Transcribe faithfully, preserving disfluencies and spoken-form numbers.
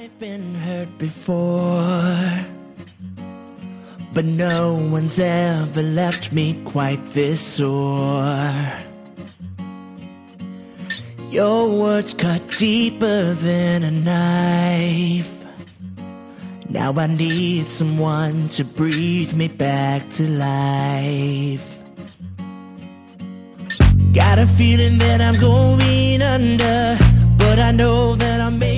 I've been hurt before, but no one's ever left me quite this sore. Your words cut deeper than a knife. Now I need someone to breathe me back to life. Got a feeling that I'm going under, but I know that I'm